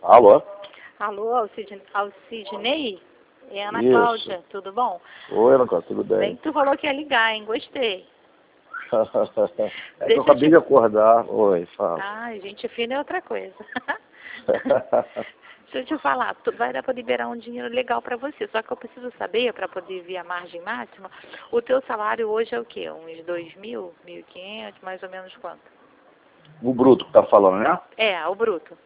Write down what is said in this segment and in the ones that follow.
Alô? Alô, Alcidney? É Ana Isso. Cláudia, tudo bom? Oi, Ana Cláudia, tudo Bem bem? que tu falou que ia ligar, hein? Gostei. É que eu acabei de acordar. Oi, fala. Ai, gente fina é outra coisa. Deixa eu te falar, vai dar para liberar um dinheiro legal para você, só que eu preciso saber, para poder ver a margem máxima, o teu salário hoje é o quê? Uns 2.000, 1.500, mais ou menos quanto? O bruto que tá falando, né? É, o bruto.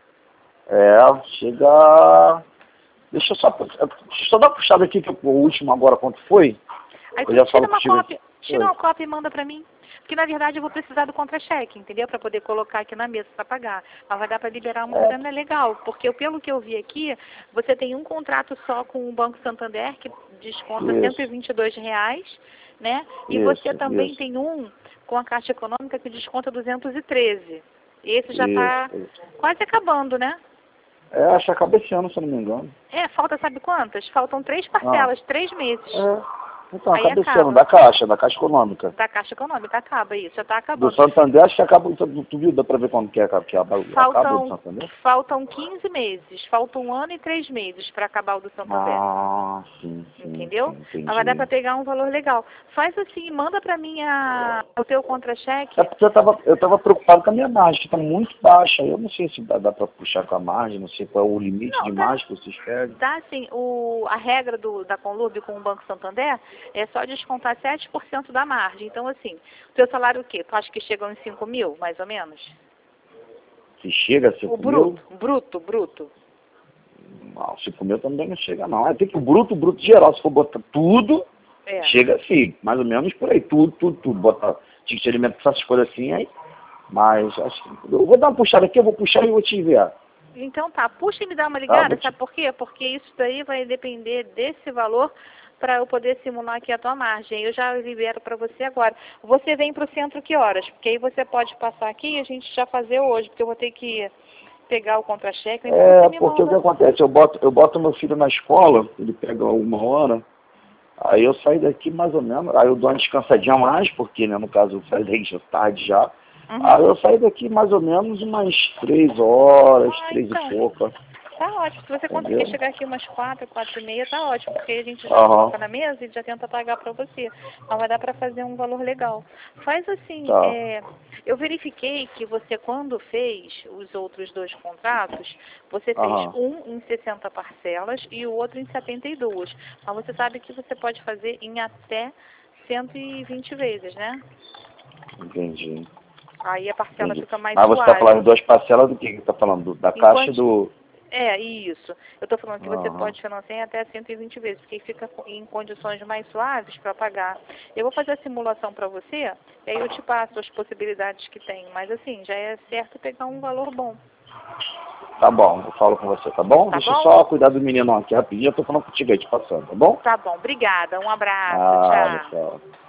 É, chega... Deixa eu só dar uma puxada aqui, que o último agora quanto foi. Aí Eu tu já tira falo uma contigo cópia, aqui. tira uma cópia e manda pra mim. Porque na verdade eu vou precisar do contra-cheque, entendeu? Pra poder colocar aqui na mesa pra pagar. Mas vai dar pra liberar uma grana legal. Porque pelo que eu vi aqui, você tem um contrato só com o Banco Santander que desconta Isso. R$ 122, né? E Isso, você também isso. tem um com a Caixa Econômica que desconta 213. Esse já tá Isso. quase acabando, né? É, acho que acaba esse ano, se eu não me engano. É, falta sabe quantas? Faltam 3 Ah, parcelas, 3 meses. é. Então, Aí acaba esse ano, acaba. da Caixa Econômica. Da Caixa Econômica, acaba isso, já está Do acabando. Santander, acho que acaba, tu viu, dá pra ver quando que acaba o do Santander? Faltam 15 meses, faltam 1 ano e 3 meses para acabar o do Santander. Ah, sim, Entendeu? entendi. Mas vai dar para pegar um valor legal. Faz assim, manda para mim o teu É contra-cheque. porque eu tava preocupado com a minha margem, que está muito baixa. Eu não sei se dá para puxar com a margem, não sei qual é o limite Não, de margem que vocês querem. dá assim, a regra da Conlub com o Banco Santander é só descontar 7% da margem. Então, assim, o teu salário o quê? Tu acha que chega uns 5 mil, mais ou menos? Se chega a O 5 mil, bruto. não, 5 mil também não chega não. É, tem que o bruto geral, se for botar tudo, É. chega assim, mais ou menos por aí, tudo. Botar ticket de alimento, essas coisas assim, aí. Mas acho que eu vou dar uma puxada aqui, eu vou puxar e vou te enviar. Então tá, puxa e me dá uma Tá? ligada, sabe por quê? Porque isso daí vai depender desse valor para eu poder simular aqui a tua margem. Eu já libero para você agora. Você vem para o centro que horas? Porque aí você pode passar aqui e a gente já fazer hoje, porque eu vou ter que pegar o contra-cheque, então você me Porque o que manda. acontece, eu boto meu filho na escola, ele pega 1 hora. Aí eu saio daqui mais ou menos, aí eu dou uma descansadinha a mais, porque, né, no caso, eu saio daqui já tarde já. Aí eu saio daqui mais ou menos umas 3 horas, três e Então, pouca, tá ótimo. Se você conseguir entendeu? chegar aqui umas 4h, 4h30, tá ótimo, porque aí a gente já Aham, coloca na mesa e já tenta pagar para você. Mas vai dar para fazer um valor legal. Faz assim, tá. eu verifiquei que você, quando fez os outros 2 contratos, você fez Aham, um em 60 parcelas e o outro em 72. Mas você sabe que você pode fazer em até 120 vezes, né? entendi. Aí a parcela fica mais Mas você tá falando suave. de 2 parcelas do que tá falando? Da Caixa Enquanto do... isso. Eu estou falando que você Aham. pode financiar em até 120 vezes, porque aí fica em condições mais suaves para pagar. Eu vou fazer a simulação para você, e aí eu te passo as possibilidades que tem. Mas assim, já é certo pegar um valor bom. Tá bom, eu falo com você, tá bom? Tá Deixa eu bom? só cuidar do menino aqui rapidinho, eu tô falando contigo aí, te passando, tá bom? Tá bom. Obrigada. Um abraço. Ah, Tchau. tchau.